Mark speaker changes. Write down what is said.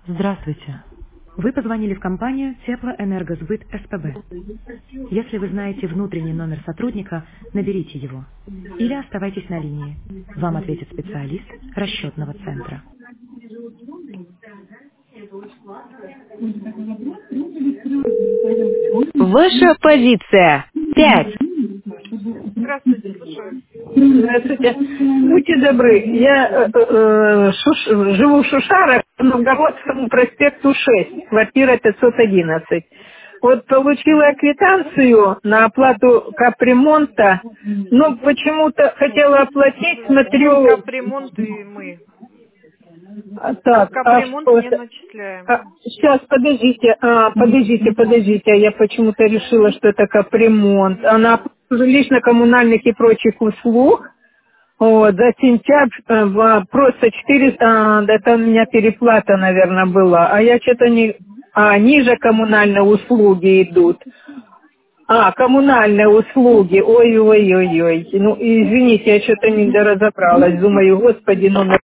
Speaker 1: Здравствуйте. Вы позвонили в компанию Теплоэнергосбыт СПБ. Если вы знаете внутренний номер сотрудника, наберите его. Или оставайтесь на линии. Вам ответит специалист расчетного центра. Ваша позиция. 5.
Speaker 2: Здравствуйте, слушаю.
Speaker 3: Здравствуйте. Будьте добры, я живу в Шушарах, по Новгородскому проспекту 6, квартира 511. Вот получила квитанцию на оплату капремонта, но почему-то хотела оплатить,
Speaker 2: Вы
Speaker 3: смотрю,
Speaker 2: капремонт и мы.
Speaker 3: так, а
Speaker 2: Капремонт
Speaker 3: что
Speaker 2: не
Speaker 3: это?
Speaker 2: начисляем.
Speaker 3: Сейчас, подождите, я почему-то решила, что это капремонт. Она жилищно-коммунальных и прочих услуг. Вот, за сентябрь просто 400, это у меня переплата, наверное, была. А я что-то не... ниже коммунальные услуги идут. Коммунальные услуги. Ой-ой-ой-ой. Ну, извините, я что-то не доразобралась. Думаю, господи, номер